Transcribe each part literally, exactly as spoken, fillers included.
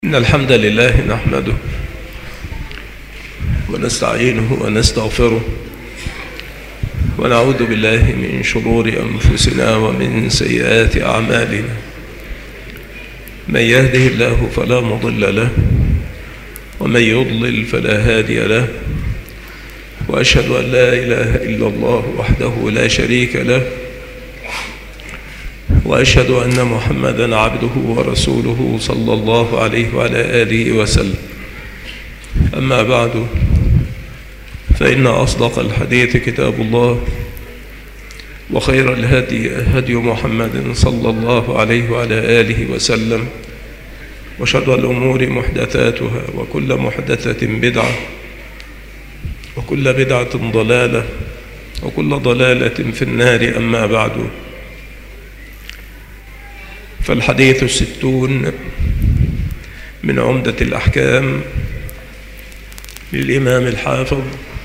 إن الحمد لله نحمده ونستعينه ونستغفره ونعوذ بالله من شرور أنفسنا ومن سيئات أعمالنا. من يهده الله فلا مضل له ومن يضلل فلا هادي له، وأشهد أن لا إله إلا الله وحده لا شريك له، وأشهد أن محمدًا عبده ورسوله صلى الله عليه وعلى آله وسلم. أما بعد، فإن أصدق الحديث كتاب الله، وخير الهدي هدي محمد صلى الله عليه وعلى آله وسلم، وشر الأمور محدثاتها، وكل محدثة بدعة، وكل بدعة ضلالة، وكل ضلالة في النار. أما بعد، فالحديث الستون من عمدة الأحكام للإمام الحافظ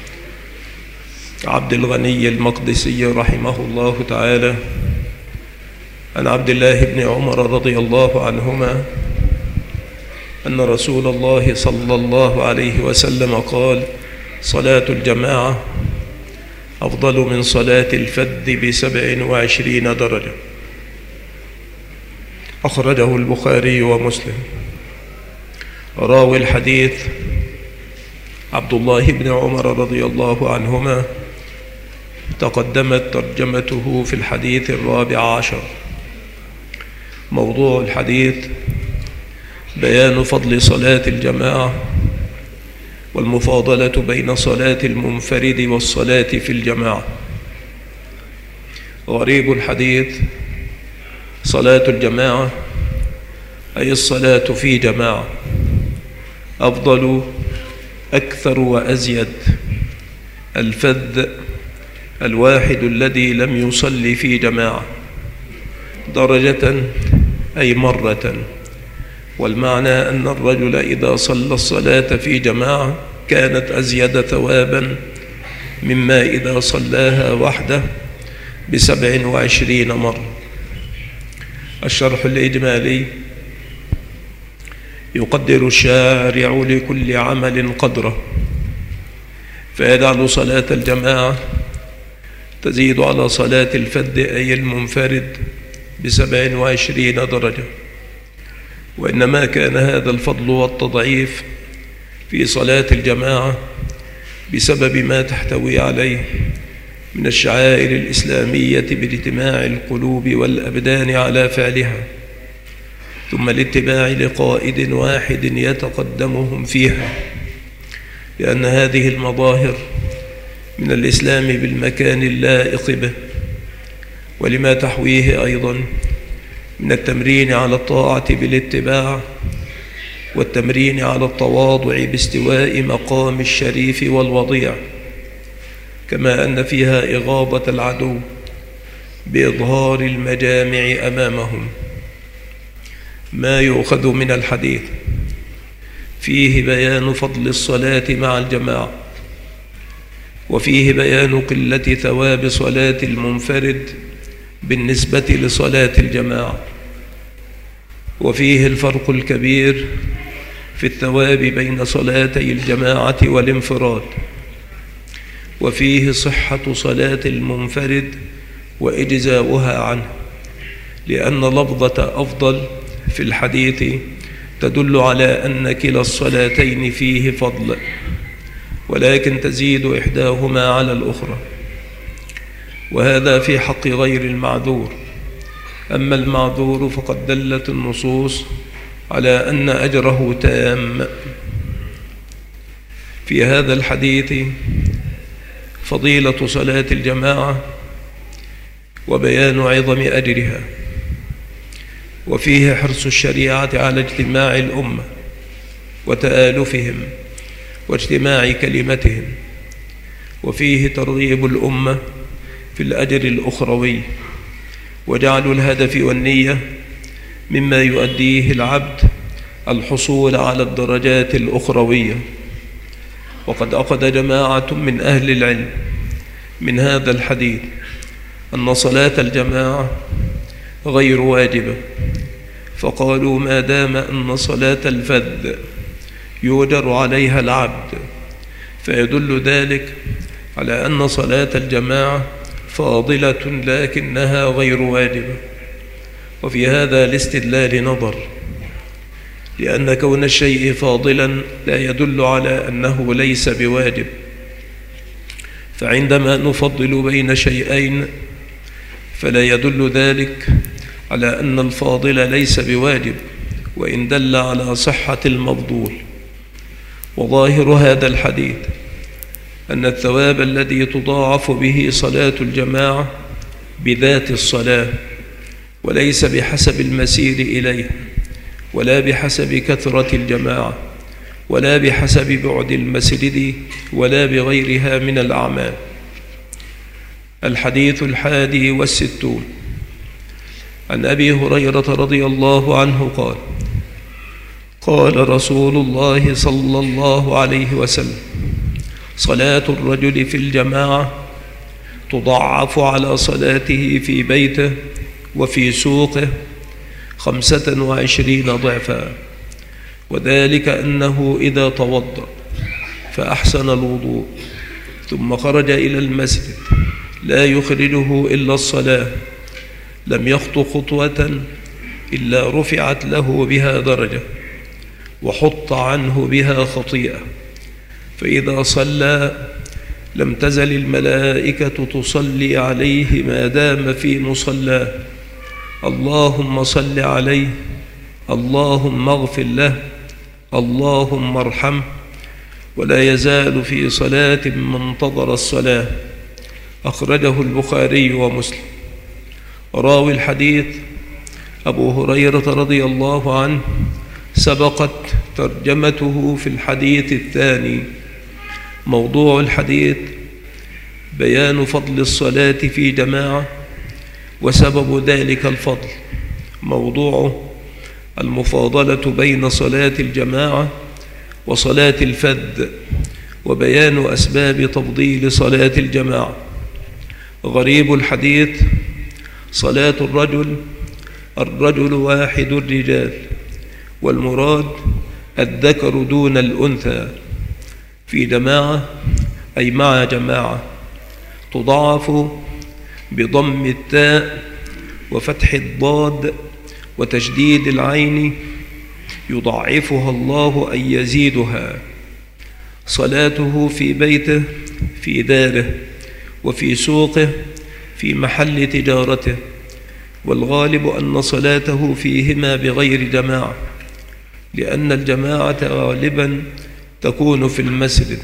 عبد الغني المقدسي رحمه الله تعالى، عن عبد الله بن عمر رضي الله عنهما أن رسول الله صلى الله عليه وسلم قال: صلاة الجماعة أفضل من صلاة الفذ بسبع وعشرين درجة. أخرجه البخاري ومسلم. راوي الحديث عبد الله بن عمر رضي الله عنهما، تقدمت ترجمته في الحديث الرابع عشر. موضوع الحديث بيان فضل صلاة الجماعة والمفاضلة بين صلاة المنفرد والصلاة في الجماعة. غريب الحديث: صلاة الجماعة أي الصلاة في جماعة أفضل، أكثر وأزيد. الفذ الواحد الذي لم يصلي في جماعة. درجة أي مرة، والمعنى أن الرجل إذا صلى الصلاة في جماعة كانت أزيد ثوابا مما إذا صلاها وحده بسبع وعشرين مرة. الشرح الإجمالي: يقدر الشارع لكل عمل قدره، فيجعل صلاة الجماعة تزيد على صلاة الفذ أي المنفرد بسبع وعشرين درجة. وإنما كان هذا الفضل والتضعيف في صلاة الجماعة بسبب ما تحتوي عليه من الشعائر الإسلامية باجتماع القلوب والأبدان على فعلها، ثم الاتباع لقائد واحد يتقدمهم فيها، لأن هذه المظاهر من الإسلام بالمكان اللائق به، ولما تحويه أيضا من التمرين على الطاعة بالاتباع، والتمرين على التواضع باستواء مقام الشريف والوضيع، كما أن فيها إغاظة العدو بإظهار المجامع أمامهم. ما يؤخذ من الحديث: فيه بيان فضل الصلاة مع الجماعة، وفيه بيان قلة ثواب صلاة المنفرد بالنسبة لصلاة الجماعة، وفيه الفرق الكبير في الثواب بين صلاتي الجماعة والانفراد، وفيه صحة صلاة المنفرد وإجزاؤها عنه، لأن لفظة أفضل في الحديث تدل على أن كلا الصلاتين فيه فضل، ولكن تزيد إحداهما على الأخرى، وهذا في حق غير المعذور. أما المعذور فقد دلت النصوص على أن أجره تام. في هذا الحديث فضيلة صلاة الجماعة وبيان عظم أجرها، وفيه حرص الشريعة على اجتماع الأمة وتآلفهم واجتماع كلمتهم، وفيه ترغيب الأمة في الأجر الأخروي، وجعل الهدف والنية مما يؤديه العبد الحصول على الدرجات الأخروية. وقد أخذ جماعة من أهل العلم من هذا الحديث أن صلاة الجماعة غير واجبة، فقالوا ما دام أن صلاة الفذ يؤجر عليها العبد فيدل ذلك على أن صلاة الجماعة فاضلة لكنها غير واجبة. وفي هذا الاستدلال نظر، لأن كون الشيء فاضلا لا يدل على أنه ليس بواجب، فعندما نفضل بين شيئين فلا يدل ذلك على أن الفاضل ليس بواجب، وإن دل على صحة المفضول. وظاهر هذا الحديث أن الثواب الذي تضاعف به صلاة الجماعة بذات الصلاة، وليس بحسب المسير إليها، ولا بحسب كثرة الجماعة، ولا بحسب بعد المسجد، ولا بغيرها من الأعمال. الحديث الحادي والستون عن أبي هريرة رضي الله عنه قال: قال رسول الله صلى الله عليه وسلم: صلاة الرجل في الجماعة تضاعف على صلاته في بيته وفي سوقه خمسة وعشرين ضعفا، وذلك أنه إذا توضأ فأحسن الوضوء ثم خرج إلى المسجد لا يخرجه إلا الصلاة لم يخطو خطوة إلا رفعت له بها درجة وحط عنه بها خطيئة، فإذا صلى لم تزل الملائكة تصلي عليه ما دام في مصلاه: اللهم صل عليه، اللهم اغفر له، اللهم ارحمه. ولا يزال في صلاة منتظر الصلاة. أخرجه البخاري ومسلم. راوي الحديث أبو هريرة رضي الله عنه سبقت ترجمته في الحديث الثاني. موضوع الحديث بيان فضل الصلاة في جماعة وسبب ذلك الفضل. موضوعه المفاضلة بين صلاة الجماعة وصلاة الفذ، وبيان أسباب تفضيل صلاة الجماعة. غريب الحديث: صلاة الرجل، الرجل واحد الرجال، والمراد الذكر دون الأنثى، في جماعة أي مع جماعة، تضاعف بضم التاء وفتح الضاد وتشديد العين، يضاعفها الله أي يزيدها. صلاته في بيته في داره، وفي سوقه في محل تجارته، والغالب أن صلاته فيهما بغير جماعة، لأن الجماعة غالبا تكون في المسجد.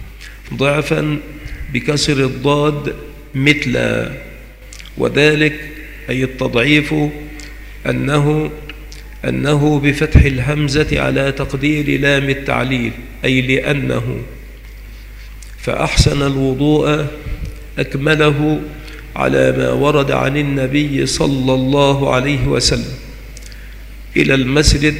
ضعفا بكسر الضاد مثلا، وذلك أي التضعيف أنه أنه بفتح الهمزة على تقدير لام التعليل، أي لأنه. فأحسن الوضوء أكمله على ما ورد عن النبي صلى الله عليه وسلم. إلى المسجد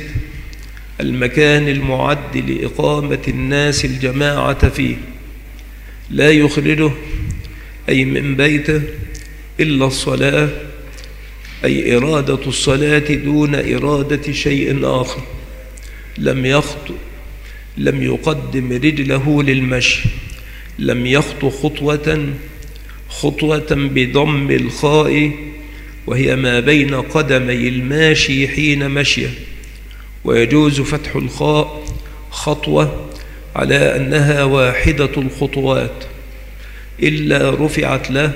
المكان المعد لإقامة الناس الجماعة فيه، لا يخرجه أي من بيته إلا الصلاة، أي إرادة الصلاة دون إرادة شيء آخر. لم يخطو لم يقدم رجله للمشي، لم يخطو خطوة خطوة بضم الخاء، وهي ما بين قدمي الماشي حين مشيه، ويجوز فتح الخاء خطوة على أنها واحدة الخطوات، إلا رفعت له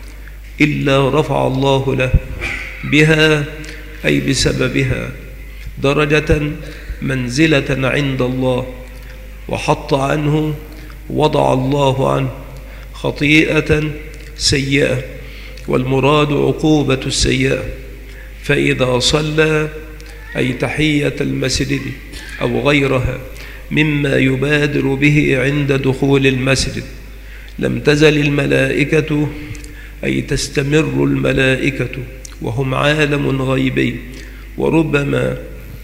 إلا رفع الله له بها أي بسببها درجة منزلة عند الله، وحط عنه وضع الله عنه خطيئة سيئة، والمراد عقوبة السيئة. فإذا صلى أي تحية المسجد أو غيرها مما يبادر به عند دخول المسجد، لم تزل الملائكة أي تستمر الملائكة، وهم عالم غيبي، وربما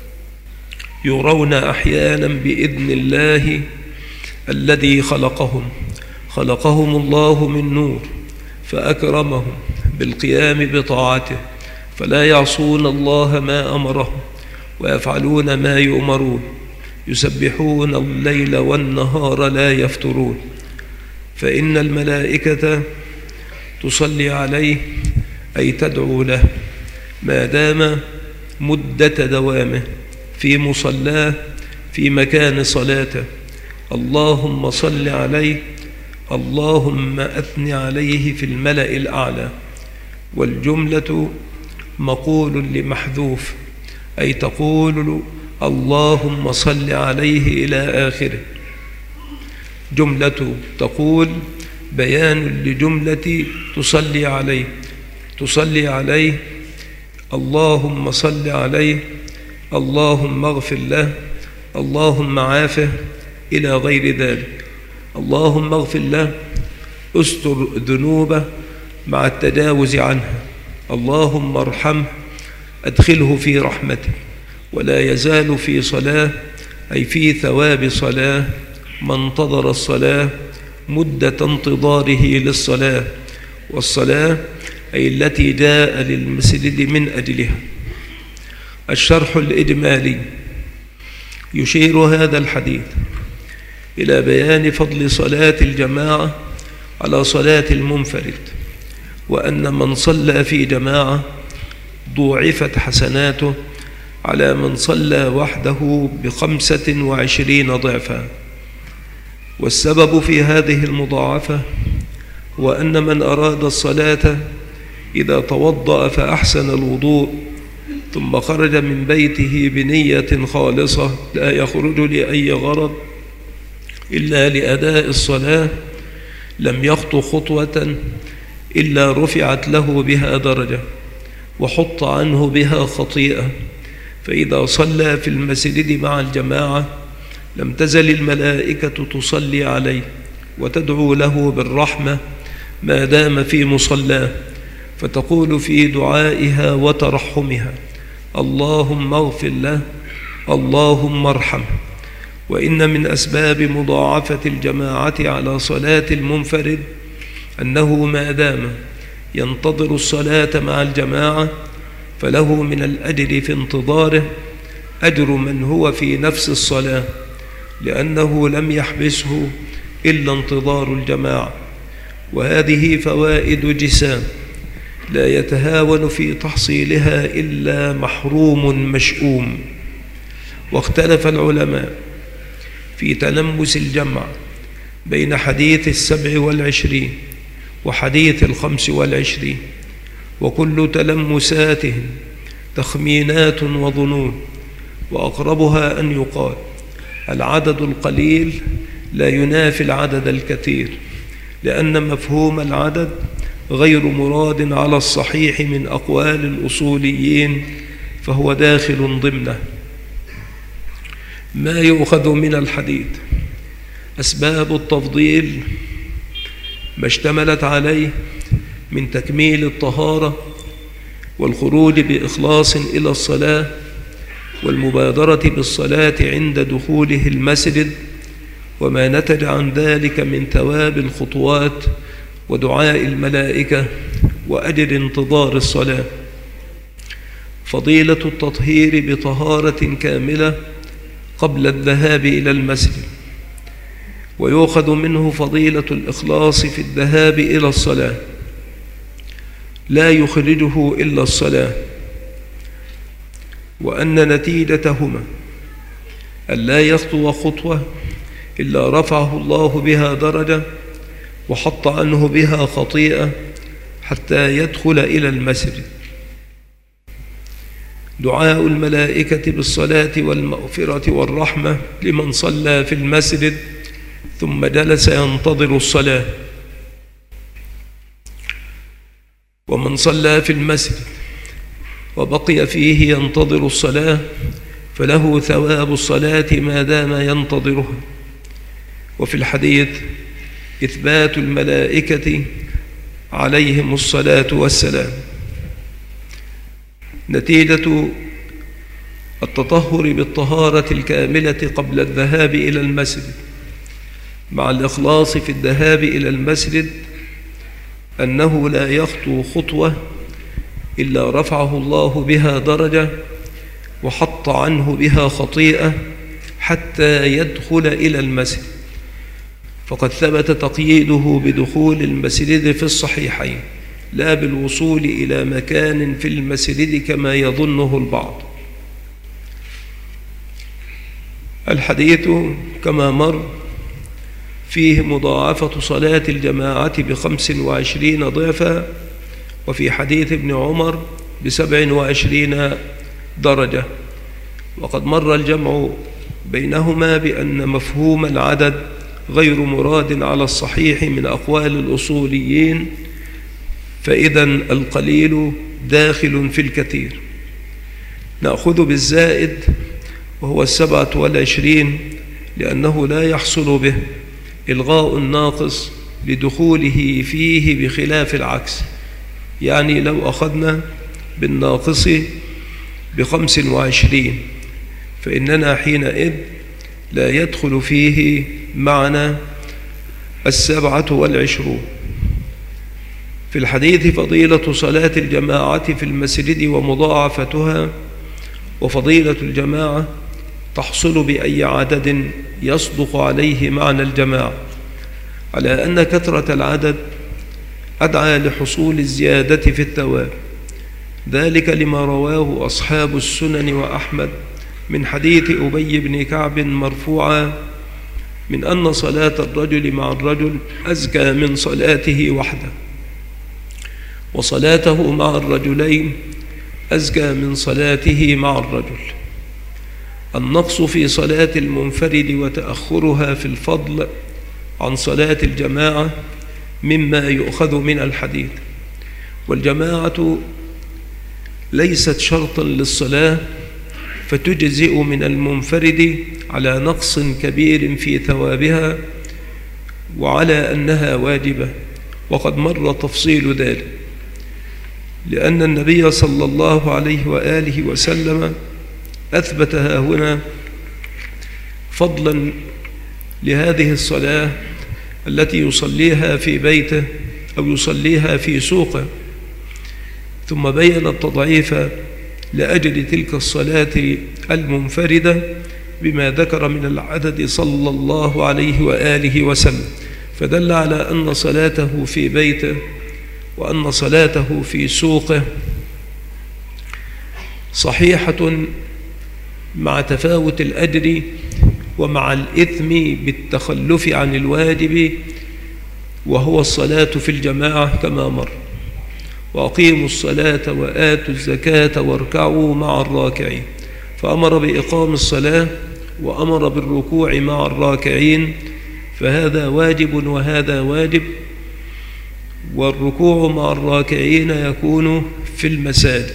يرون أحيانا بإذن الله الذي خلقهم خلقهم الله من نور، فأكرمهم بالقيام بطاعته، فلا يعصون الله ما أمرهم ويفعلون ما يؤمرون يسبحون الليل والنهار لا يفترون فإن الملائكة تصلي عليه أي تدعو له ما دام مدة دوامه في مصلاه في مكان صلاته. اللهم صل عليه، اللهم أثن عليه في الملأ الأعلى. والجملة مقول لمحذوف أي تقول اللهم صل عليه إلى آخره. جملة تقول بيان لجملة تصلي عليه، تصلي عليه اللهم صل عليه، اللهم اغفر له، اللهم عافه إلى غير ذلك. اللهم اغفر له، استر ذنوبه مع التجاوز عنها. اللهم ارحمه، أدخله في رحمتك. ولا يزال في صلاة أي في ثواب صلاة من انتظر الصلاة مدة انتظاره للصلاة، والصلاة أي التي جاء للمسجد من أجلها. الشرح الإجمالي يشير هذا الحديث إلى بيان فضل صلاة الجماعة على صلاة المنفرد، وأن من صلى في جماعة ضوعفت حسناته على من صلى وحده بخمسة وعشرين ضعفا. والسبب في هذه المضاعفة هو أن من أراد الصلاة إذا توضأ فأحسن الوضوء ثم خرج من بيته بنية خالصة لا يخرج لأي غرض إلا لأداء الصلاة لم يخطو خطوة إلا رفعت له بها درجة وحط عنه بها خطيئة. فإذا صلى في المسجد مع الجماعة لم تزل الملائكة تصلي عليه وتدعو له بالرحمة ما دام في مصلاه، فتقول في دعائها وترحمها اللهم اغفر له، اللهم ارحمه. وإن من أسباب مضاعفة الجماعة على صلاة المنفرد أنه ما دام ينتظر الصلاة مع الجماعة فله من الأجر في انتظاره أجر من هو في نفس الصلاة، لأنه لم يحبسه إلا انتظار الجماعة. وهذه فوائد جسام لا يتهاون في تحصيلها إلا محروم مشؤوم. واختلف العلماء في تلمس الجمع بين حديث السبع والعشرين وحديث الخمس والعشرين، وكل تلمساتهم تخمينات وظنون، وأقربها أن يقال العدد القليل لا ينافي العدد الكثير، لأن مفهوم العدد غير مراد على الصحيح من أقوال الأصوليين، فهو داخل ضمنه. ما يؤخذ من الحديث: أسباب التفضيل ما اشتملت عليه من تكميل الطهارة والخروج بإخلاص إلى الصلاة والمبادرة بالصلاة عند دخوله المسجد، وما نتج عن ذلك من ثواب الخطوات ودعاء الملائكة وأجر انتظار الصلاة. فضيلة التطهير بطهارة كاملة قبل الذهاب إلى المسجد، ويؤخذ منه فضيلة الإخلاص في الذهاب إلى الصلاة لا يخرجه إلا الصلاة، وأن نتيجتهما ألا يخطو خطوة إلا رفعه الله بها درجة وحط عنه بها خطيئة حتى يدخل إلى المسجد. دعاء الملائكة بالصلاة والمغفرة والرحمة لمن صلى في المسجد ثم جلس ينتظر الصلاة. ومن صلى في المسجد وبقي فيه ينتظر الصلاة فله ثواب الصلاة ما دام ينتظرها. وفي الحديث إثبات الملائكة عليهم الصلاة والسلام. نتيجة التطهر بالطهارة الكاملة قبل الذهاب إلى المسجد مع الإخلاص في الذهاب إلى المسجد أنه لا يخطو خطوة إلا رفعه الله بها درجة وحط عنه بها خطيئة حتى يدخل إلى المسجد، فقد ثبت تقييده بدخول المسجد في الصحيحين لا بالوصول إلى مكان في المسجد كما يظنه البعض. الحديث كما مر فيه مضاعفة صلاة الجماعة بخمس وعشرين ضعفا، وفي حديث ابن عمر بسبع وعشرين درجة، وقد مر الجمع بينهما بأن مفهوم العدد غير مراد على الصحيح من أقوال الأصوليين، فإذا القليل داخل في الكثير. نأخذ بالزائد وهو السبعة والعشرين، لأنه لا يحصل به إلغاء الناقص لدخوله فيه بخلاف العكس. يعني لو أخذنا بالناقص بخمس وعشرين فإننا حينئذ لا يدخل فيه معنى السبعة والعشرون. في الحديث فضيلة صلاة الجماعة في المسجد ومضاعفتها، وفضيلة الجماعة تحصل بأي عدد يصدق عليه معنى الجماعة، على أن كثرة العدد أدعى لحصول الزيادة في الثواب، ذلك لما رواه أصحاب السنن وأحمد من حديث أبي بن كعب مرفوعا من أن صلاة الرجل مع الرجل أزكى من صلاته وحده، وصلاته مع الرجلين أزكى من صلاته مع الرجل. النقص في صلاة المنفرد وتأخرها في الفضل عن صلاة الجماعة مما يؤخذ من الحديث، والجماعة ليست شرطا للصلاة فتجزئ من المنفرد على نقص كبير في ثوابها وعلى أنها واجبة، وقد مر تفصيل ذلك، لأن النبي صلى الله عليه وآله وسلم أثبتها هنا فضلا لهذه الصلاة التي يصليها في بيته أو يصليها في سوقه، ثم بين التضعيف لأجل تلك الصلاة المنفردة بما ذكر من العدد صلى الله عليه وآله وسلم، فدل على أن صلاته في بيته وأن صلاته في سوقه صحيحة مع تفاوت الأجر ومع الإثم بالتخلف عن الواجب، وهو الصلاة في الجماعة كما مر. وأقيموا الصلاة وآتوا الزكاة واركعوا مع الراكعين، فأمر بإقام الصلاة وأمر بالركوع مع الراكعين، فهذا واجب وهذا واجب، والركوع مع الراكعين يكون في المساجد.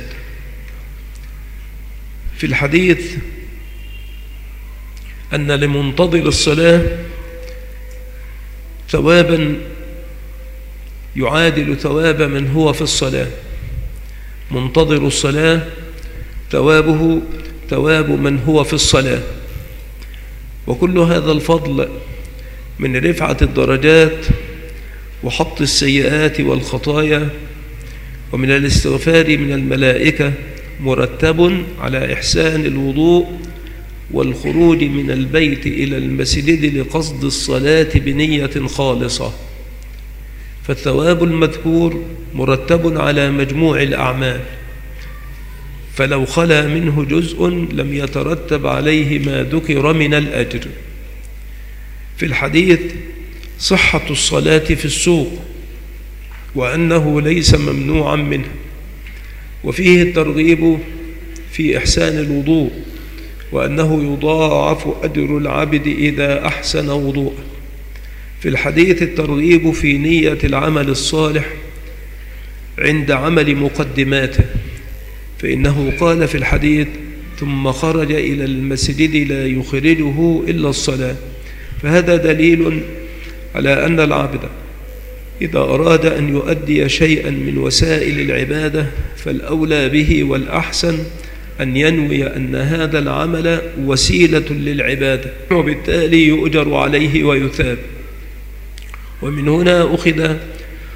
في الحديث أن لمنتظر الصلاة ثوابا يعادل ثواب من هو في الصلاة. منتظر الصلاة ثوابه ثواب من هو في الصلاة، وكل هذا الفضل من رفعة الدرجات وحط السيئات والخطايا ومن الاستغفار من الملائكة مرتب على إحسان الوضوء والخروج من البيت إلى المسجد لقصد الصلاة بنية خالصة، فالثواب المذكور مرتب على مجموع الأعمال، فلو خلا منه جزء لم يترتب عليه ما ذكر من الأجر. في الحديث صحة الصلاة في السوق وأنه ليس ممنوعا منها، وفيه الترغيب في إحسان الوضوء وأنه يضاعف أجر العبد إذا أحسن وضوءه. في الحديث الترغيب في نية العمل الصالح عند عمل مقدماته، فإنه قال في الحديث ثم خرج إلى المسجد لا يخرجه إلا الصلاة، فهذا دليل على أن العبد إذا أراد أن يؤدي شيئا من وسائل العبادة فالأولى به والأحسن أن ينوي أن هذا العمل وسيلة للعبادة، وبالتالي يؤجر عليه ويثاب. ومن هنا أخذ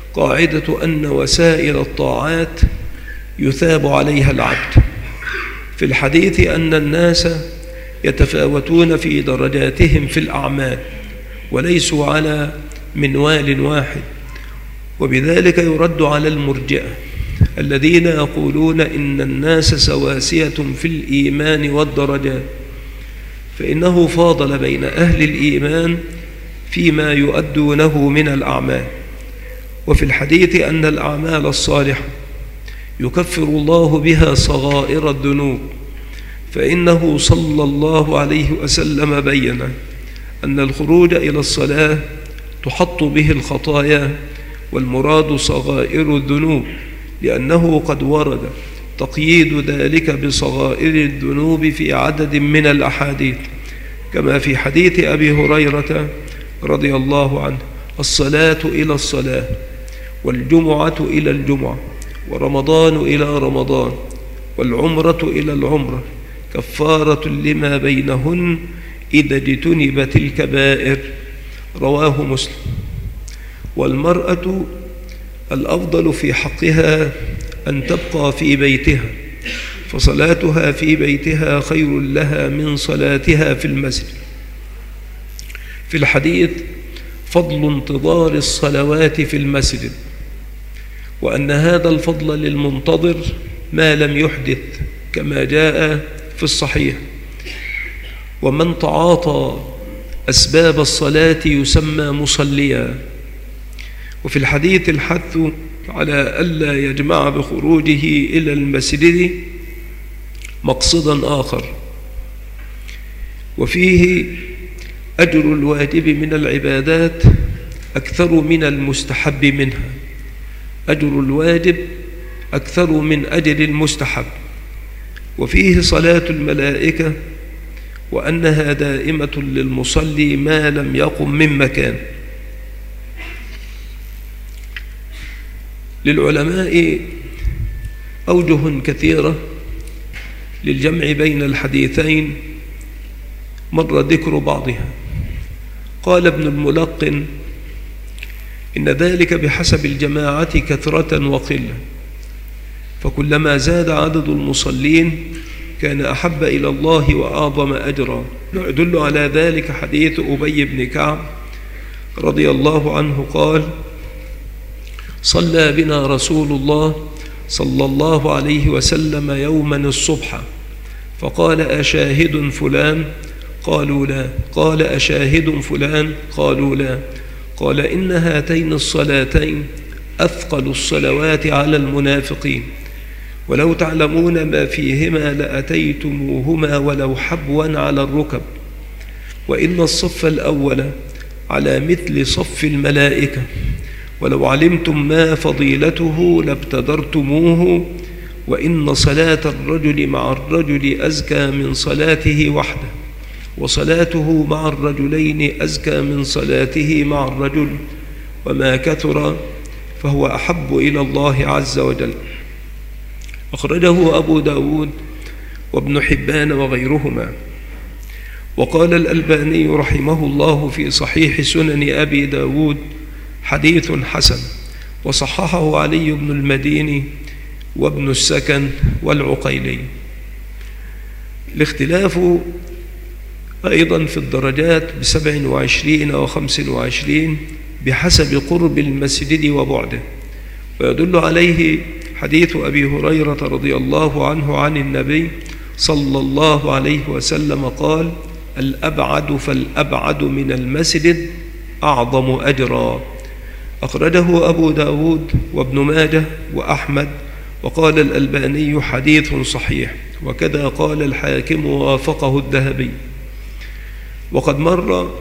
قاعدة أن وسائل الطاعات يثاب عليها العبد، في الحديث أن الناس يتفاوتون في درجاتهم في الأعمال وليسوا على منوال واحد، وبذلك يرد على المرجئة الذين يقولون إن الناس سواسية في الإيمان والدرجات، فإنه فاضل بين أهل الإيمان فيما يؤدونه من الأعمال. وفي الحديث أن الأعمال الصالحة يكفر الله بها صغائر الذنوب، فإنه صلى الله عليه وسلم بين أن الخروج إلى الصلاة تحط به الخطايا، والمراد صغائر الذنوب، لأنه قد ورد تقييد ذلك بصغائر الذنوب في عدد من الأحاديث، كما في حديث أبي هريرة رضي الله عنه: الصلاة إلى الصلاة، والجمعة إلى الجمعة، ورمضان إلى رمضان، والعمرة إلى العمرة كفارة لما بينهن إذا اجتنبت الكبائر. رواه مسلم. والمرأة الأفضل في حقها أن تبقى في بيتها، فصلاتها في بيتها خير لها من صلاتها في المسجد. في الحديث فضل انتظار الصلوات في المسجد، وأن هذا الفضل للمنتظر ما لم يحدث، كما جاء في الصحيح: ومن تعاطى أسباب الصلاة يسمى مصليا. وفي الحديث الحث على ألا يجمع بخروجه إلى المسجد مقصدا آخر، وفيه أجر الواجب من العبادات أكثر من المستحب منها، أجر الواجب أكثر من أجر المستحب. وفيه صلاة الملائكة، وأنها دائمة للمصلي ما لم يقم من مكان. للعلماء أوجه كثيرة للجمع بين الحديثين، مر ذكر بعضها. قال ابن الملقن: إن ذلك بحسب الجماعة كثرة وقلة، فكلما زاد عدد المصلين كان أحب إلى الله وأعظم أجرا. يدل على ذلك حديث أبي بن كعب رضي الله عنه قال: صلى بنا رسول الله صلى الله عليه وسلم يوما الصبح، فقال: أشاهد فلان؟ قالوا لا. قال: أشاهد فلان؟ قالوا لا. قال: إن هاتين الصلاتين أثقل الصلوات على المنافقين، ولو تعلمون ما فيهما لأتيتموهما ولو حبوا على الركب، وإن الصف الأول على مثل صف الملائكة، ولو علمتم ما فضيلته لابتدرتموه، وإن صلاة الرجل مع الرجل أزكى من صلاته وحده، وصلاته مع الرجلين أزكى من صلاته مع الرجل، وما كثر فهو أحب إلى الله عز وجل. أخرجه أبو داود وابن حبان وغيرهما. وقال الألباني رحمه الله في صحيح سنن أبي داود: حديث حسن، وصححه علي بن المديني وابن السكن والعقيلي. الاختلاف أيضا في الدرجات بسبع وعشرين وخمس وعشرين بحسب قرب المسجد وبعده، ويدل عليه حديث أبي هريرة رضي الله عنه عن النبي صلى الله عليه وسلم قال: الأبعد فالأبعد من المسجد أعظم أجرا. أخرجه أبو داود وابن ماجه وأحمد. وقال الألباني: حديث صحيح، وكذا قال الحاكم ووافقه الذهبي. وقد مر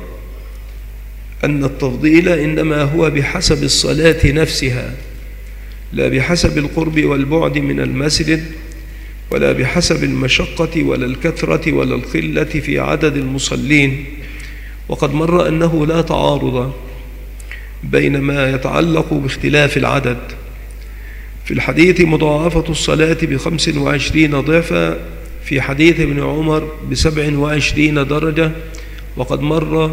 أن التفضيل إنما هو بحسب الصلاة نفسها، لا بحسب القرب والبعد من المسجد، ولا بحسب المشقة ولا الكثرة ولا القلة في عدد المصلين. وقد مر أنه لا تعارض بين ما يتعلق باختلاف العدد. في الحديث مضاعفة الصلاة بخمس وعشرين ضعفا، في حديث ابن عمر بسبع وعشرين درجة. وقد مر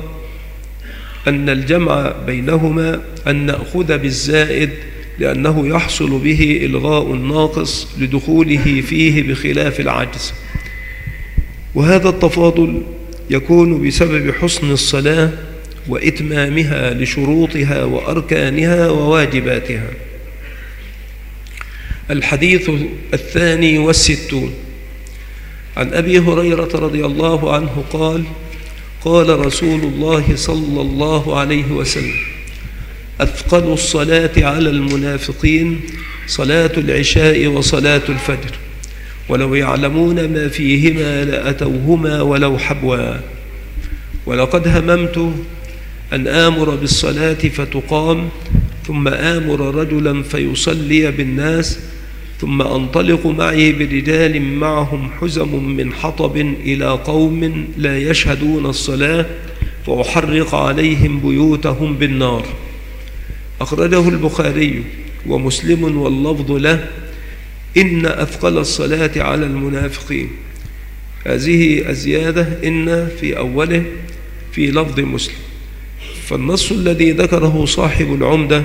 أن الجمع بينهما أن نأخذ بالزائد، لأنه يحصل به إلغاء الناقص لدخوله فيه بخلاف العجز. وهذا التفاضل يكون بسبب حسن الصلاة وإتمامها لشروطها وأركانها وواجباتها. الحديث الثاني والستون عن أبي هريرة رضي الله عنه قال: قال رسول الله صلى الله عليه وسلم: أثقل الصلاة على المنافقين صلاة العشاء وصلاة الفجر، ولو يعلمون ما فيهما لأتوهما ولو حبوا. ولقد هممت أن آمر بالصلاة فتقام، ثم آمر رجلا فيصلي بالناس، ثم أنطلق معي برجال معهم حزم من حطب إلى قوم لا يشهدون الصلاة فأحرق عليهم بيوتهم بالنار. أخرجه البخاري ومسلم واللفظ له: إن أثقل الصلاة على المنافقين. هذه الزيادة إن في أوله في لفظ مسلم، فالنص الذي ذكره صاحب العمدة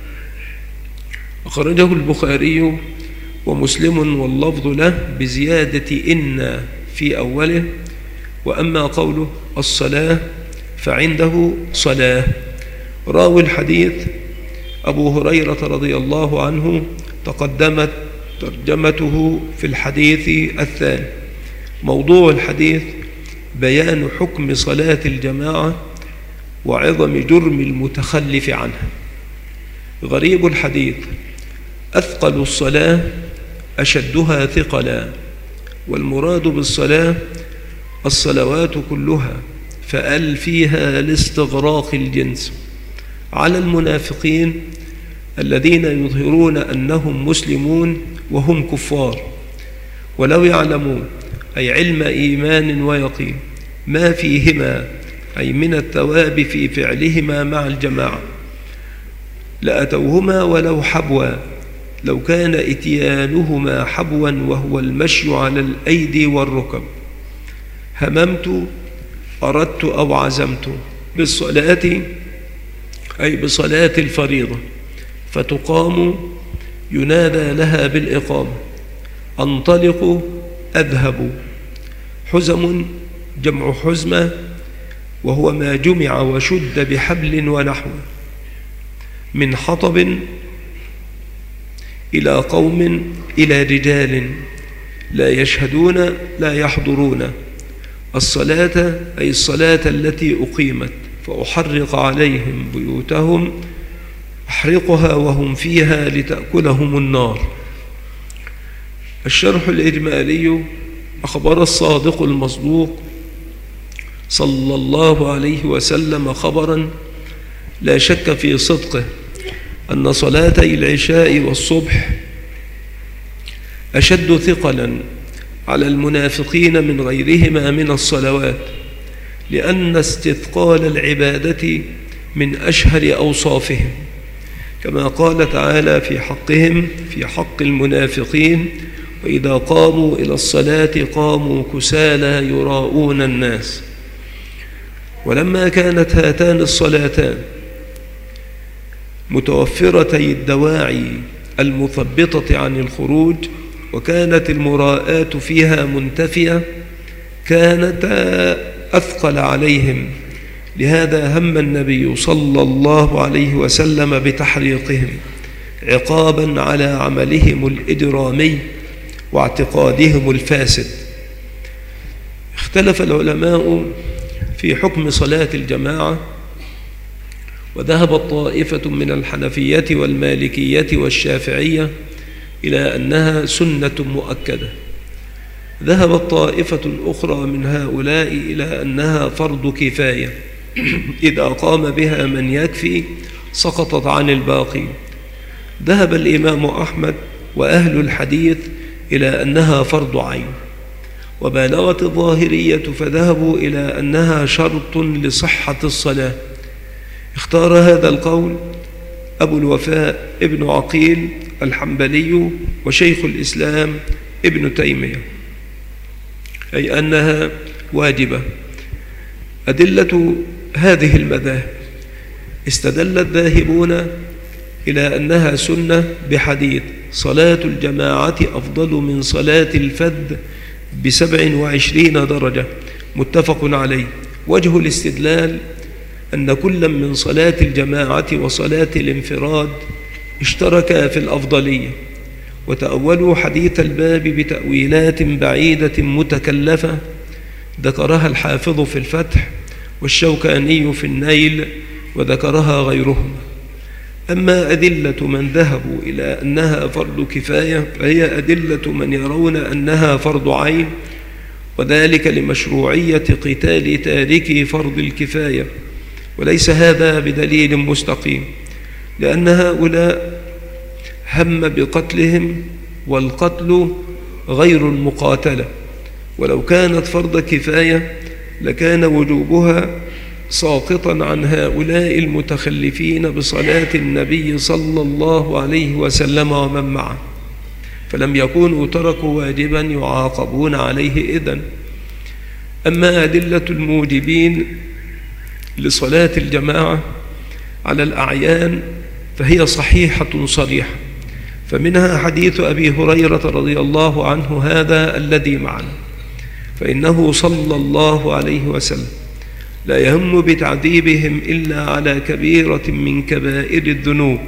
أخرجه البخاري ومسلم واللفظ له بزيادة إن في أوله، وأما قوله الصلاة فعنده صلاة. راوي الحديث أبو هريرة رضي الله عنه تقدمت ترجمته في الحديث الثاني. موضوع الحديث بيان حكم صلاة الجماعة وعظم جرم المتخلف عنها. غريب الحديث: أثقل الصلاة أشدها ثقلا، والمراد بالصلاة الصلوات كلها، فأل فيها لاستغراق الجنس، على المنافقين الذين يظهرون أنهم مسلمون وهم كفار، ولو يعلمون أي علم إيمان ويقين ما فيهما أي من الثواب في فعلهما مع الجماعة لأتوهما ولو حبوا، لو كان إتيانهما حبوا وهو المشي على الأيدي والركب. هممت أردت أو عزمت بالصلاة أي بصلاة الفريضة، فتقام ينادى لها بالإقامة. أنطلق أذهب. حزم جمع حزمة، وهو ما جمع وشد بحبل ونحوه. من حطب إلى قوم إلى رجال لا يشهدون لا يحضرون الصلاة أي الصلاة التي أقيمت، فأحرق عليهم بيوتهم، أحرقها وهم فيها لتأكلهم النار. الشرح الإجمالي: أخبر الصادق المصدوق صلى الله عليه وسلم خبرا لا شك في صدقه أن صلاتي العشاء والصبح أشد ثقلا على المنافقين من غيرهما من الصلوات، لأن استثقال العبادة من أشهر أوصافهم، كما قال تعالى في حقهم في حق المنافقين: وإذا قاموا إلى الصلاة قاموا كسالى يراءون الناس. ولما كانت هاتان الصلاتان متوفرتي الدواعي المثبطة عن الخروج، وكانت المراءة فيها منتفية، كانتا أثقل عليهم. لهذا هم النبي صلى الله عليه وسلم بتحريقهم عقابا على عملهم الإجرامي واعتقادهم الفاسد. اختلف العلماء في حكم صلاة الجماعة، وذهبت طائفة من الحنفية والمالكية والشافعية إلى أنها سنة مؤكدة. ذهبت طائفة أخرى من هؤلاء إلى أنها فرض كفاية، إذا قام بها من يكفي سقطت عن الباقي. ذهب الإمام أحمد وأهل الحديث إلى أنها فرض عين، وبالغت الظاهرية فذهبوا إلى أنها شرط لصحة الصلاة. اختار هذا القول أبو الوفاء ابن عقيل الحنبلي وشيخ الإسلام ابن تيمية، أي أنها واجبة. أدلة هذه المذاهب: استدل الذاهبون إلى أنها سنة بحديث: صلاة الجماعة أفضل من صلاة الفذ بسبع وعشرين درجة متفق عليه. وجه الاستدلال أن كل من صلاة الجماعة وصلاة الانفراد اشتركا في الأفضلية، وتأولوا حديث الباب بتأويلات بعيدة متكلفة ذكرها الحافظ في الفتح والشوكاني في النيل وذكرها غيرهما. أما أدلة من ذهبوا إلى أنها فرض كفاية فهي أدلة من يرون أنها فرض عين، وذلك لمشروعية قتال تاركي فرض الكفاية، وليس هذا بدليل مستقيم، لأن هؤلاء هم بقتلهم، والقتل غير المقاتلة، ولو كانت فرض كفاية لكان وجوبها ساقطا عن هؤلاء المتخلفين بصلاة النبي صلى الله عليه وسلم ومن معه، فلم يكونوا تركوا واجبا يعاقبون عليه إذن. أما أدلة الموجبين لصلاة الجماعة على الأعيان فهي صحيحة صريحة، فمنها حديث أبي هريرة رضي الله عنه هذا الذي معنا، فإنه صلى الله عليه وسلم لا يهم بتعذيبهم إلا على كبيرة من كبائر الذنوب.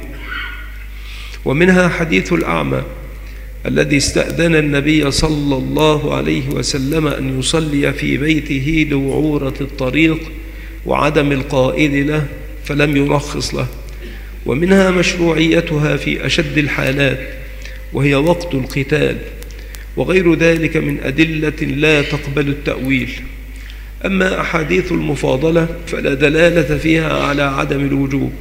ومنها حديث الأعمى الذي استأذن النبي صلى الله عليه وسلم أن يصلي في بيته لوعورة الطريق وعدم القائد له فلم يرخص له. ومنها مشروعيتها في أشد الحالات وهي وقت القتال، وغير ذلك من أدلة لا تقبل التأويل. أما أحاديث المفاضلة فلا دلالة فيها على عدم الوجوب،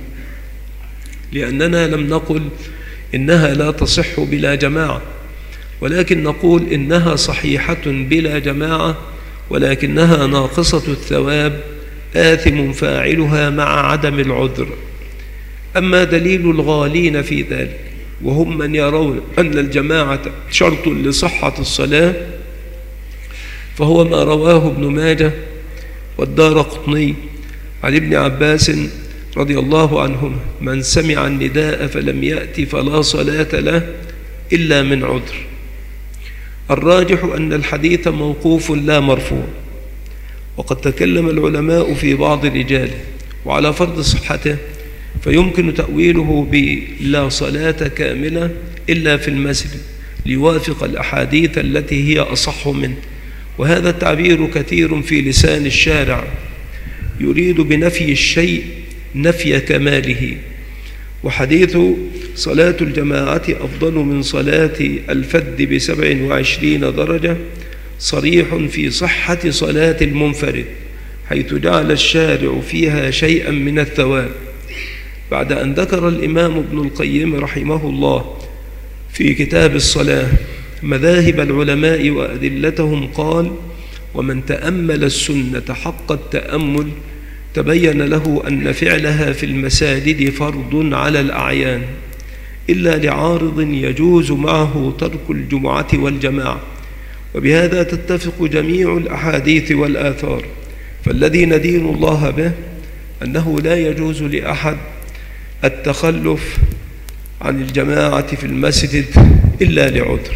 لأننا لم نقل إنها لا تصح بلا جماعة، ولكن نقول إنها صحيحة بلا جماعة ولكنها ناقصة الثواب آثم فاعلها مع عدم العذر. أما دليل الغالين في ذلك وهم من يرون أن الجماعة شرط لصحة الصلاة فهو ما رواه ابن ماجه والدارقطني عن ابن عباس رضي الله عنهما: من سمع النداء فلم يأت فلا صلاة له إلا من عذر. الراجح أن الحديث موقوف لا مرفوع، وقد تكلم العلماء في بعض رجاله وعلى فرض صحته فيمكن تأويله بلا صلاة كاملة إلا في المسجد ليوافق الأحاديث التي هي أصح منه، وهذا التعبير كثير في لسان الشارع يريد بنفي الشيء نفي كماله. وحديث صلاة الجماعة أفضل من صلاة الفذ بسبع وعشرين درجة صريح في صحة صلاة المنفرد، حيث جعل الشارع فيها شيئا من الثواب، بعد أن ذكر الإمام ابن القيم رحمه الله في كتاب الصلاة مذاهب العلماء وأدلتهم قال: ومن تأمل السنة حق التأمل تبين له أن فعلها في المساجد فرض على الأعيان إلا لعارض يجوز معه ترك الجمعة والجماعة، وبهذا تتفق جميع الأحاديث والآثار. فالذي ندين الله به أنه لا يجوز لأحد التخلف عن الجماعة في المسجد إلا لعذر.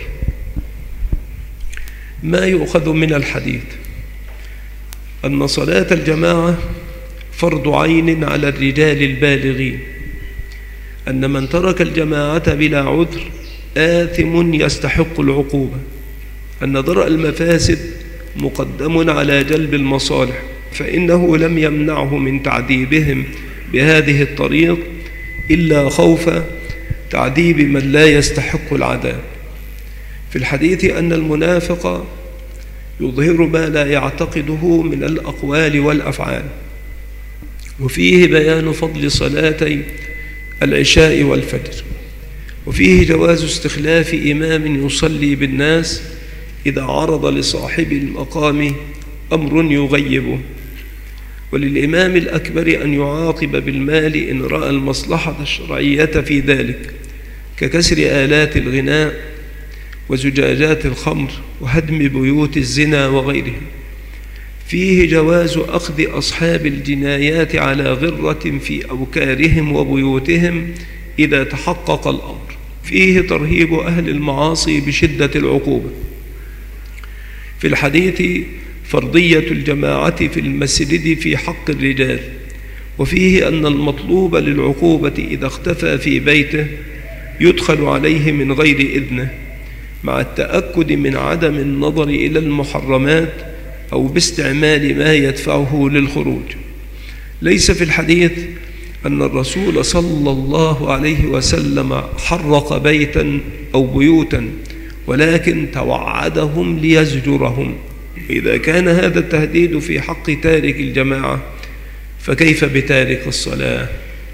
ما يؤخذ من الحديث أن صلاة الجماعة فرض عين على الرجال البالغين، أن من ترك الجماعة بلا عذر آثم يستحق العقوبة، أن درء المفاسد مقدم على جلب المصالح، فإنه لم يمنعه من تعذيبهم بهذه الطريق إلا خوف تعذيب من لا يستحق العذاب. في الحديث أن المنافق يظهر ما لا يعتقده من الأقوال والأفعال، وفيه بيان فضل صلاتي العشاء والفجر، وفيه جواز استخلاف إمام يصلي بالناس إذا عرض لصاحب المقام أمر يغيبه، وللإمام الأكبر أن يعاقب بالمال إن رأى المصلحة الشرعية في ذلك، ككسر آلات الغناء وزجاجات الخمر وهدم بيوت الزنا وغيرها. فيه جواز أخذ أصحاب الجنايات على غرة في أوكارهم وبيوتهم إذا تحقق الأمر. فيه ترهيب أهل المعاصي بشدة العقوبة. في الحديث فرضية الجماعة في المسجد في حق الرجال، وفيه أن المطلوب للعقوبة إذا اختفى في بيته يدخل عليه من غير إذنه، مع التأكد من عدم النظر إلى المحرمات أو باستعمال ما يدفعه للخروج. ليس في الحديث أن الرسول صلى الله عليه وسلم حرق بيتا أو بيوتا، ولكن توعدهم ليزجرهم. إذا كان هذا التهديد في حق تارك الجماعة فكيف بتارك الصلاة؟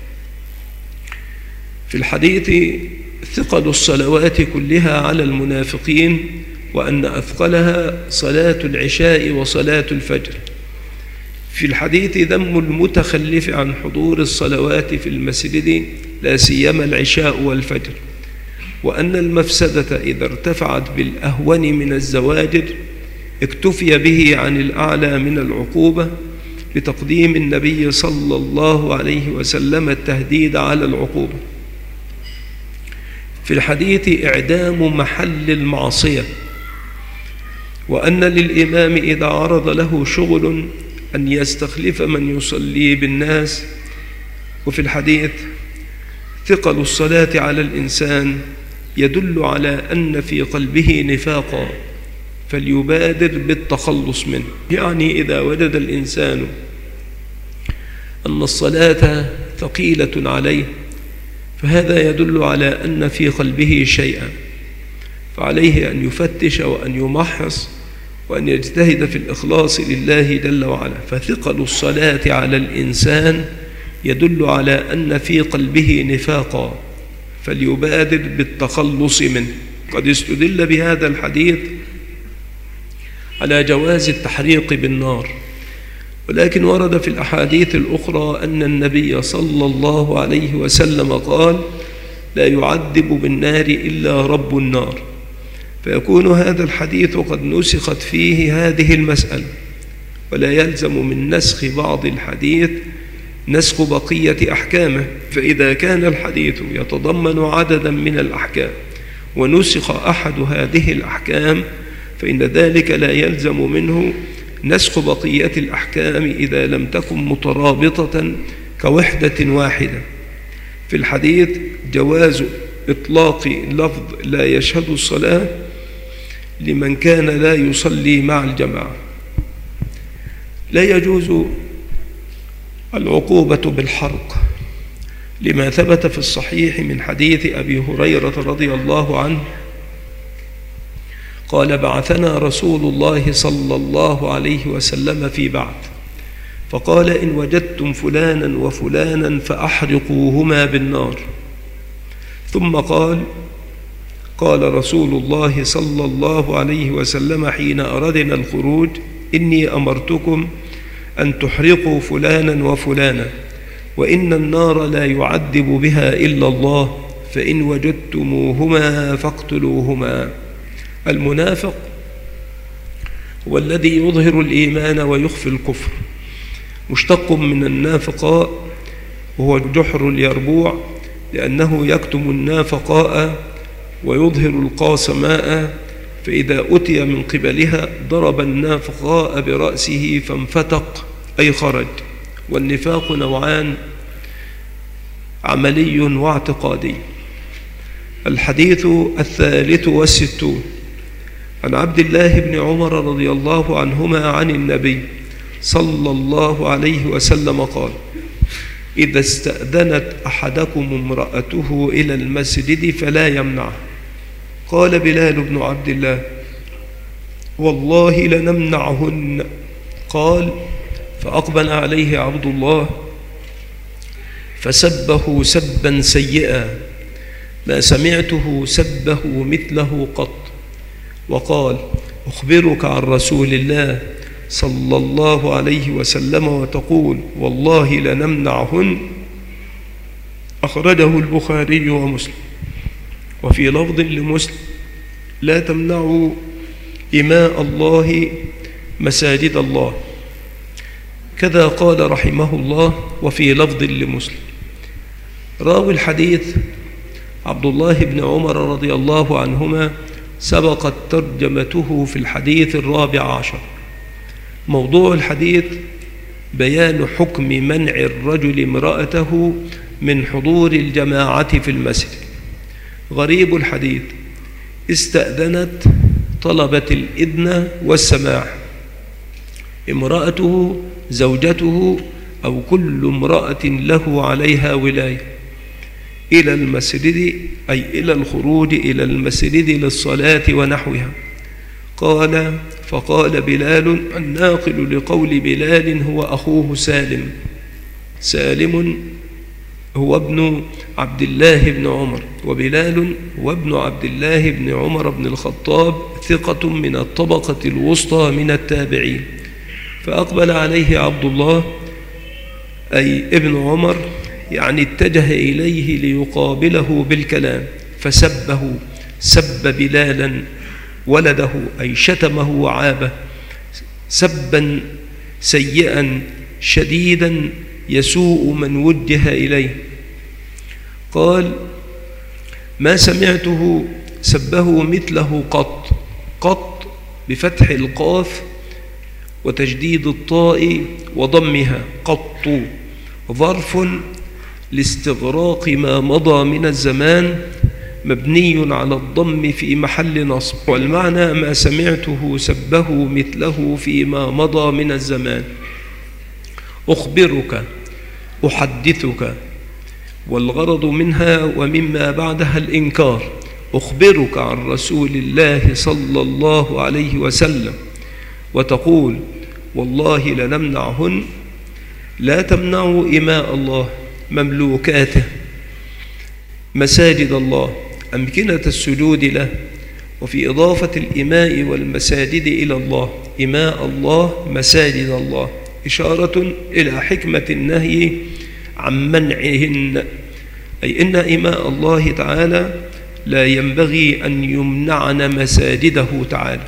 في الحديث ثقل الصلوات كلها على المنافقين، وأن أثقلها صلاة العشاء وصلاة الفجر. في الحديث ذم المتخلف عن حضور الصلوات في المسجد، لا سيما العشاء والفجر، وأن المفسدة إذا ارتفعت بالأهون من الزواجر اكتفي به عن الأعلى من العقوبة، بتقديم النبي صلى الله عليه وسلم التهديد على العقوبة. في الحديث إعدام محل المعصية، وأن للإمام إذا عرض له شغل أن يستخلف من يصلي بالناس. وفي الحديث ثقل الصلاة على الإنسان يدل على أن في قلبه نفاقا فليبادر بالتخلص منه. يعني إذا وجد الإنسان أن الصلاة ثقيلة عليه فهذا يدل على أن في قلبه شيئا، فعليه أن يفتش وأن يمحص وأن يجتهد في الإخلاص لله جل وعلا. فثقل الصلاة على الإنسان يدل على أن في قلبه نفاقا فليبادر بالتخلص منه. قد استدل بهذا الحديث على جواز التحريق بالنار، ولكن ورد في الأحاديث الأخرى أن النبي صلى الله عليه وسلم قال: لا يعذب بالنار إلا رب النار، فيكون هذا الحديث قد نسخت فيه هذه المسألة، ولا يلزم من نسخ بعض الحديث نسخ بقية أحكامه. فإذا كان الحديث يتضمن عددا من الأحكام ونسخ أحد هذه الأحكام فإن ذلك لا يلزم منه نسخ بقية الأحكام إذا لم تكن مترابطة كوحدة واحدة. في الحديث جواز إطلاق لفظ لا يشهد الصلاة لمن كان لا يصلي مع الجماعة. لا يجوز العقوبة بالحرق لما ثبت في الصحيح من حديث أبي هريرة رضي الله عنه قال: بعثنا رسول الله صلى الله عليه وسلم في بعث، فقال: إن وجدتم فلانا وفلانا فأحرقوهما بالنار. ثم قال: قال رسول الله صلى الله عليه وسلم حين أردنا الخروج: إني أمرتكم أن تحرقوا فلانا وفلانا، وإن النار لا يعذب بها إلا الله، فإن وجدتموهما فاقتلوهما. المنافق هو الذي يظهر الإيمان ويخفي الكفر، مشتق من النافقاء وهو جحر اليربوع، لأنه يكتم النافقاء ويظهر القاسماء، فإذا أتي من قبلها ضرب النافقاء برأسه فانفتق أي خرج. والنفاق نوعان: عملي واعتقادي. الحديث الثالث والستون عن عبد الله بن عمر رضي الله عنهما عن النبي صلى الله عليه وسلم قال: إذا استأذنت أحدكم امرأته إلى المسجد فلا يمنعه. قال بلال بن عبد الله: والله لنمنعهن. قال: فأقبل عليه عبد الله فسبه سبا سيئا ما سمعته سبه مثله قط، وقال: أخبرك عن رسول الله صلى الله عليه وسلم وتقول والله لنمنعهن. أخرجه البخاري ومسلم. وفي لفظ لمسلم: لا تمنعوا إماء الله مساجد الله. كذا قال رحمه الله. وفي لفظ لمسلم. راوي الحديث عبد الله بن عمر رضي الله عنهما سبقت ترجمته في الحديث الرابع عشر. موضوع الحديث بيان حكم منع الرجل امرأته من حضور الجماعة في المسجد. غريب الحديث: استأذنت طلبت الإذن والسماع، امرأته زوجته أو كل امرأة له عليها ولاية إلى المسجد، أي إلى الخروج إلى المسجد للصلاة ونحوها. قال: فقال بلال، الناقل لقول بلال هو أخوه سالم. سالم هو ابن عبد الله بن عمر، وبلال هو ابن عبد الله بن عمر بن الخطاب، ثقة من الطبقة الوسطى من التابعين. فأقبل عليه عبد الله أي ابن عمر، يعني اتجه إليه ليقابله بالكلام، فسبه، سب بلالا ولده، أي شتمه وعابه سبا سيئا شديدا يسوء من وجه إليه. قال: ما سمعته سبه مثله قط. قط بفتح القاف وتجديد الطاء وضمها، قط ظرف لاستغراق ما مضى من الزمان، مبني على الضم في محل نصب. والمعنى: ما سمعته سبه مثله فيما مضى من الزمان. أخبرك، أحدثك، والغرض منها ومما بعدها الإنكار. أخبرك عن رسول الله صلى الله عليه وسلم وتقول: والله لنمنعهن. لا تمنعوا إماء الله، مملوكاته، مساجد الله، أمكنة السجود له. وفي إضافة الإماء والمساجد إلى الله، إماء الله مساجد الله، إشارة إلى حكمة النهي عن منعهن، أي إن إماء الله تعالى لا ينبغي أن يمنعن مساجده تعالى.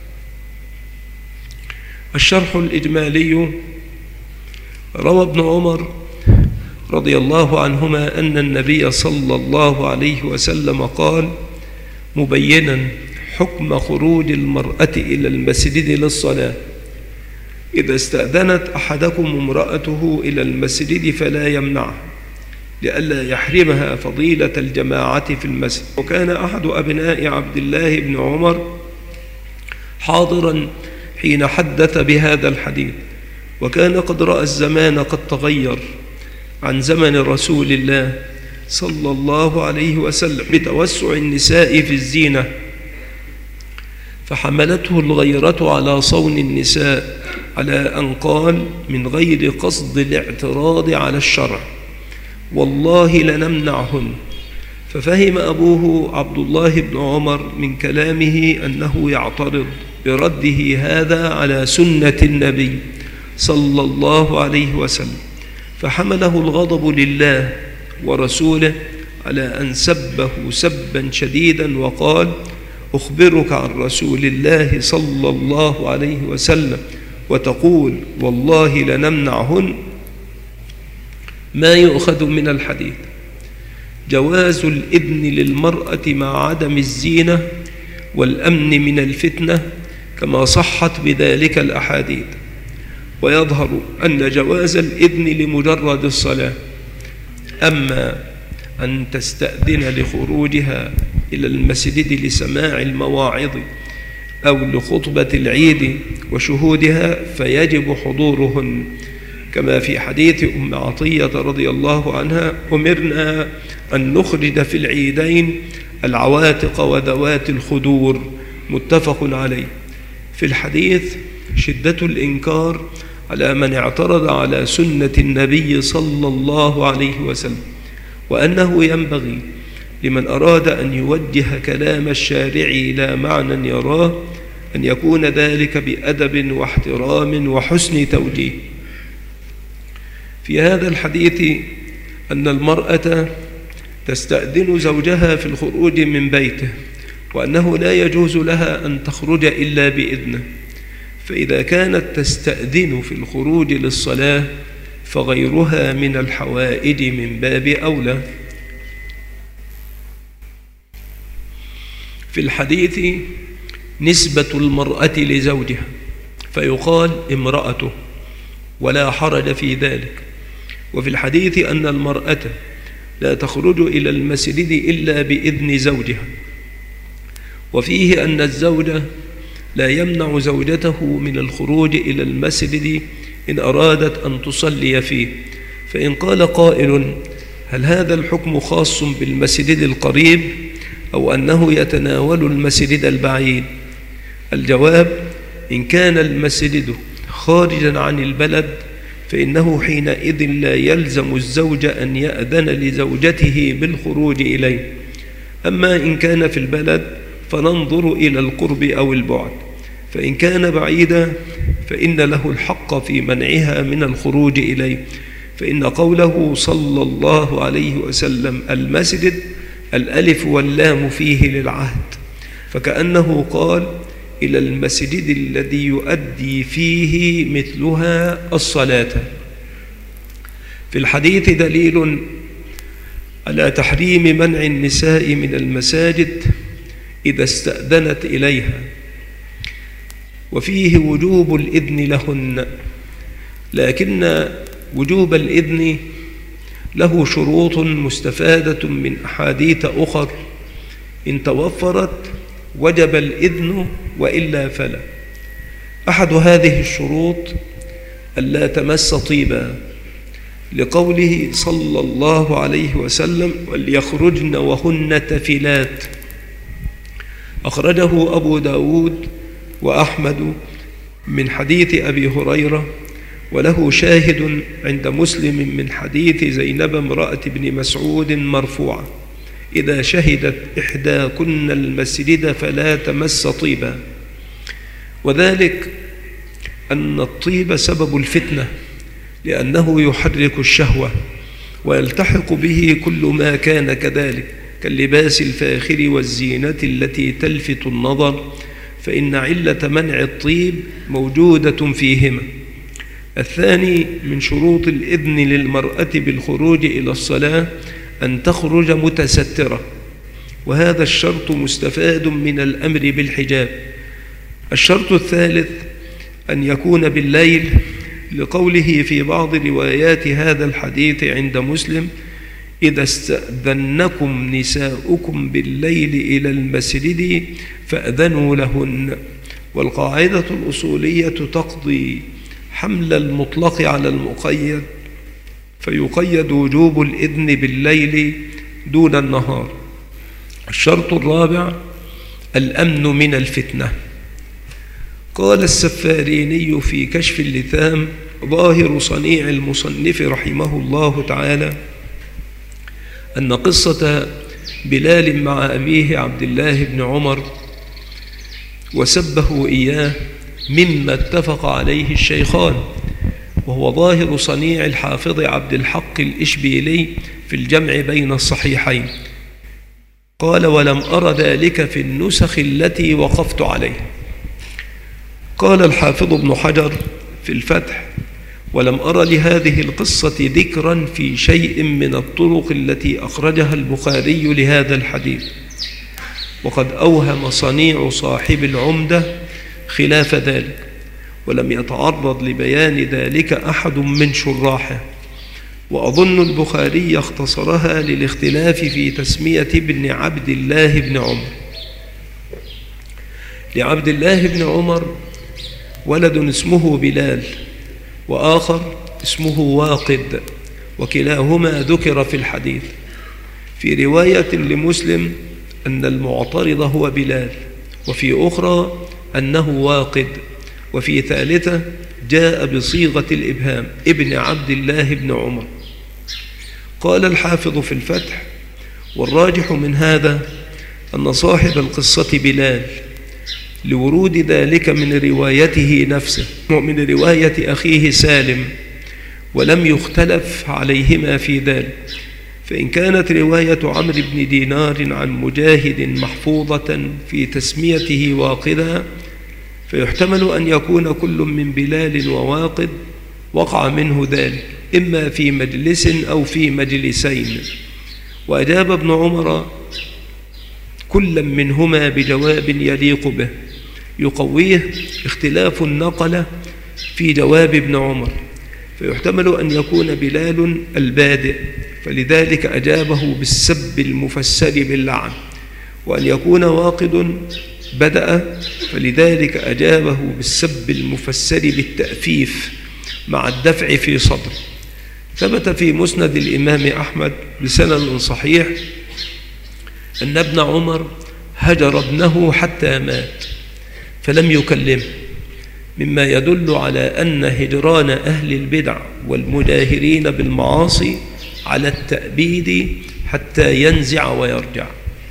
الشرح الإجمالي: روى ابن عمر رضي الله عنهما أن النبي صلى الله عليه وسلم قال، مبينا حكم خروج المرأة إلى المسجد للصلاة: إذا استأذنت أحدكم امرأته إلى المسجد فلا يمنعها، لئلا يحرمها فضيلة الجماعة في المسجد. وكان أحد أبناء عبد الله بن عمر حاضرا حين حدث بهذا الحديث، وكان قد رأى الزمان قد تغير عن زمن رسول الله صلى الله عليه وسلم بتوسع النساء في الزينة، فحملته الغيرة على صون النساء، على أن قال من غير قصد الاعتراض على الشرع: والله لنمنعهن. ففهم أبوه عبد الله بن عمر من كلامه أنه يعترض برده هذا على سنة النبي صلى الله عليه وسلم، فحمله الغضب لله ورسوله على أن سبه سبا شديدا، وقال: أخبرك عن رسول الله صلى الله عليه وسلم وتقول والله لنمنعهن. ما يؤخذ من الحديث: جواز الإذن للمرأة مع عدم الزينة والأمن من الفتنة، كما صحت بذلك الأحاديث. ويظهر أن جواز الإذن لمجرد الصلاة، أما أن تستأذن لخروجها إلى المسجد لسماع المواعظ أو لخطبة العيد وشهودها فيجب حضورهن، كما في حديث أم عطية رضي الله عنها: أمرنا أن نخرج في العيدين العواتق وذوات الخدور، متفق عليه. في الحديث شدة الإنكار على من اعترض على سنة النبي صلى الله عليه وسلم، وأنه ينبغي لمن أراد أن يوجه كلام الشارع إلى معنى يراه أن يكون ذلك بأدب واحترام وحسن توجيه. في هذا الحديث أن المرأة تستأذن زوجها في الخروج من بيته، وأنه لا يجوز لها أن تخرج إلا بإذنه، فإذا كانت تستأذن في الخروج للصلاة فغيرها من الحوائج من باب أولى. في الحديث نسبة المرأة لزوجها فيقال امرأته ولا حرج في ذلك. وفي الحديث أن المرأة لا تخرج إلى المسجد إلا بإذن زوجها، وفيه أن الزوج لا يمنع زوجته من الخروج إلى المسجد إن أرادت أن تصلي فيه. فإن قال قائل: هل هذا الحكم خاص بالمسجد القريب أو أنه يتناول المسجد البعيد؟ الجواب: إن كان المسجد خارجا عن البلد فإنه حينئذ لا يلزم الزوج أن يأذن لزوجته بالخروج إليه. أما إن كان في البلد فننظر إلى القرب أو البعد، فإن كان بعيدا فإن له الحق في منعها من الخروج إليه، فإن قوله صلى الله عليه وسلم المسجد الألف واللام فيه للعهد، فكأنه قال إلى المسجد الذي يؤدي فيه مثلها الصلاة. في الحديث دليل على تحريم منع النساء من المساجد إذا استأذنت إليها، وفيه وجوب الإذن لهن، لكن وجوب الإذن له شروط مستفادة من أحاديث أخر، إن توفرت وجب الإذن وإلا فلا. أحد هذه الشروط ألا تمس طيبا، لقوله صلى الله عليه وسلم: وليخرجن وهن تفلات. أخرجه أبو داود وأحمد من حديث أبي هريرة، وله شاهد عند مسلم من حديث زينب امرأة ابن مسعود مرفوعة: إذا شهدت إحداكن المسجد فلا تمس طيبا. وذلك أن الطيب سبب الفتنة، لأنه يحرك الشهوة ويلتحق به كل ما كان كذلك كاللباس الفاخر والزينة التي تلفت النظر، فإن علة منع الطيب موجودة فيهما. الثاني من شروط الإذن للمرأة بالخروج إلى الصلاة أن تخرج متسترة، وهذا الشرط مستفاد من الأمر بالحجاب. الشرط الثالث أن يكون بالليل، لقوله في بعض روايات هذا الحديث عند مسلم: إذا استأذنكم نساؤكم بالليل إلى المسجد فأذنوا لهن. والقاعدة الأصولية تقضي حمل المطلق على المقيد، فيقيد وجوب الإذن بالليل دون النهار. الشرط الرابع الأمن من الفتنة. قال السفاريني في كشف اللثام: ظاهر صنيع المصنف رحمه الله تعالى أن قصة بلال مع أبيه عبد الله بن عمر وسبه إياه مما اتفق عليه الشيخان، وهو ظاهر صنيع الحافظ عبد الحق الإشبيلي في الجمع بين الصحيحين. قال: ولم أر ذلك في النسخ التي وقفت عليها. قال الحافظ ابن حجر في الفتح: ولم أر لهذه القصة ذكرا في شيء من الطرق التي أخرجها البخاري لهذا الحديث، وقد أوهم صنيع صاحب العمدة خلاف ذلك، ولم يتعرض لبيان ذلك أحد من شراحه. وأظن البخاري اختصرها للاختلاف في تسمية ابن عبد الله بن عمر. لعبد الله بن عمر ولد اسمه بلال، وآخر اسمه واقد، وكلاهما ذكر في الحديث. في رواية لمسلم أن المعترض هو بلال، وفي أخرى أنه واقد، وفي ثالثة جاء بصيغة الإبهام: ابن عبد الله بن عمر. قال الحافظ في الفتح: والراجح من هذا أن صاحب القصة بلال، لورود ذلك من روايته نفسه ومن رواية أخيه سالم، ولم يختلف عليهما في ذلك. فإن كانت رواية عمرو بن دينار عن مجاهد محفوظة في تسميته واقدا، فيحتمل أن يكون كل من بلال وواقد وقع منه ذلك، إما في مجلس أو في مجلسين. وأجاب ابن عمر: كل منهما بجواب يليق به. يقويه اختلاف النقل في جواب ابن عمر، فيحتمل أن يكون بلال البادئ فلذلك أجابه بالسب المفسر باللعن، وأن يكون واقد بدأ فلذلك أجابه بالسب المفسر بالتأفيف مع الدفع في صدر. ثبت في مسند الإمام أحمد بسند صحيح أن ابن عمر هجر ابنه حتى مات فلم يكلمه، مما يدل على أن هجران أهل البدع والمجاهرين بالمعاصي على التأبيد حتى ينزع ويرجع.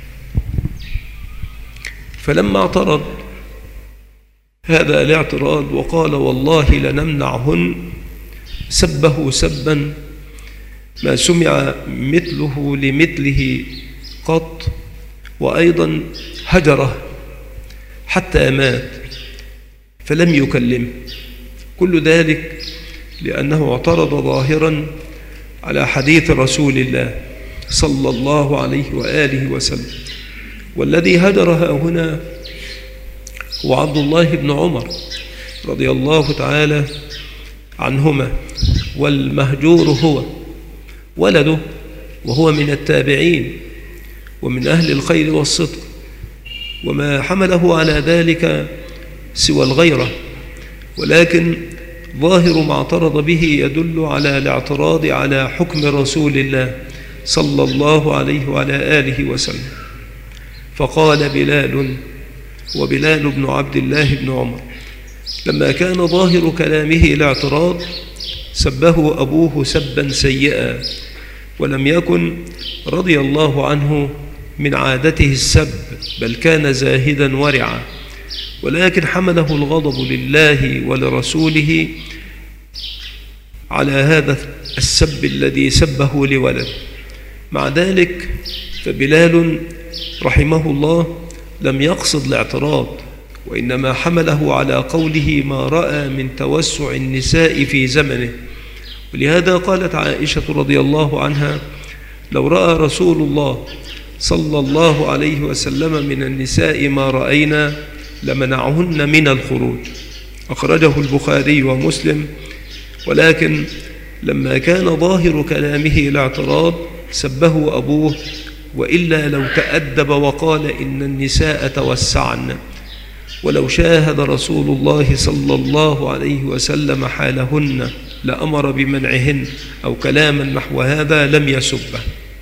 فلما اعترض هذا الاعتراض وقال والله لنمنعهن، سبه سبا ما سمع مثله لمثله قط، وأيضا هجره حتى مات فلم يكلمه. كل ذلك لأنه اعترض ظاهرا على حديث رسول الله صلى الله عليه وآله وسلم. والذي هجرها هنا هو عبد الله بن عمر رضي الله تعالى عنهما، والمهجور هو ولده، وهو من التابعين ومن أهل الخير والصدق، وما حمله على ذلك سوى الغيرة، ولكن ظاهر ما اعترض به يدل على الاعتراض على حكم رسول الله صلى الله عليه وعلى آله وسلم. فقال بلال، وبلال بن عبد الله بن عمر، لما كان ظاهر كلامه الاعتراض سبه أبوه سبا سيئا، ولم يكن رضي الله عنه من عادته السب، بل كان زاهدا ورعا، ولكن حمله الغضب لله ولرسوله على هذا السب الذي سبه لولد. مع ذلك فبلال رحمه الله لم يقصد الاعتراض، وإنما حمله على قوله ما رأى من توسع النساء في زمنه. ولهذا قالت عائشة رضي الله عنها لو رأى رسول الله صلى الله عليه وسلم من النساء ما رأينا لمنعهن من الخروج. أخرجه البخاري ومسلم. ولكن لما كان ظاهر كلامه الاعتراض سبه أبوه، وإلا لو تأدب وقال إن النساء توسعن، ولو شاهد رسول الله صلى الله عليه وسلم حالهن لأمر بمنعهن أو كلاما نحو هذا لم يسبه.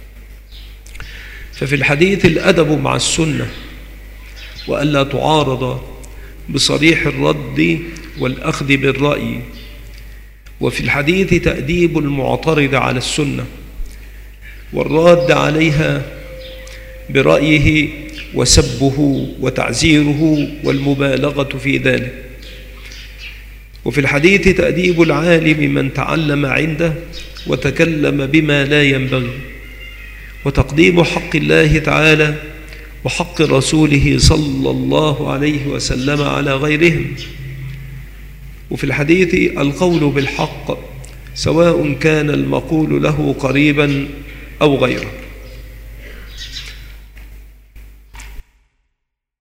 ففي الحديث الأدب مع السنة، وألا تعارض بصريح الرد والأخذ بالرأي. وفي الحديث تأديب المعترض على السنة والراد عليها برأيه وسبه وتعزيره والمبالغة في ذلك. وفي الحديث تأديب العالم من تعلم عنده وتكلم بما لا ينبغي، وتقديم حق الله تعالى وحق رسوله صلى الله عليه وسلم على غيرهم. وفي الحديث القول بالحق سواء كان المقول له قريبا أو غيره.